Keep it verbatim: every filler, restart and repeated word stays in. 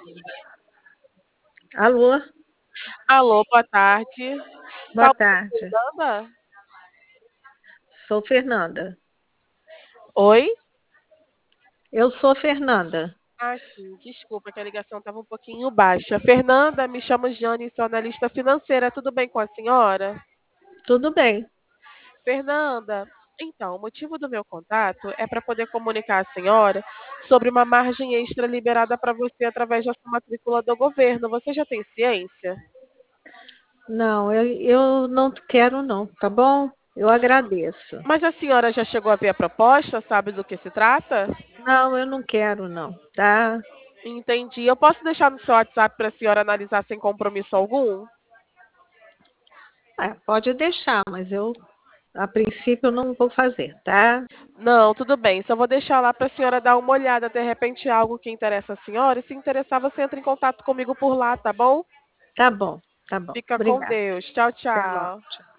Alô, Alô, boa tarde. boa Fala, tarde. Fernanda? Sou Fernanda. Oi? Eu sou Fernanda. Ah, sim, desculpa que a ligação estava um pouquinho baixa. Fernanda, me chamo Jane, sou analista financeira. Tudo bem com a senhora? Tudo bem? Fernanda, então, o motivo do meu contato é para poder comunicar à senhora sobre uma margem extra liberada para você através da sua matrícula do governo. Você já tem ciência? Não, eu, eu não quero não, tá bom? Eu agradeço. Mas a senhora já chegou a ver a proposta? Sabe do que se trata? Não, eu não quero não, tá? Entendi. Eu posso deixar no seu WhatsApp para a senhora analisar sem compromisso algum? Ah, pode deixar, mas eu, a princípio, não vou fazer, tá? Não, tudo bem. Só vou deixar lá para a senhora dar uma olhada. De repente, é algo que interessa a senhora. E se interessar, você entra em contato comigo por lá, tá bom? Tá bom, tá bom. Fica com Obrigada. Deus. Tchau, Até logo. tchau. Tchau.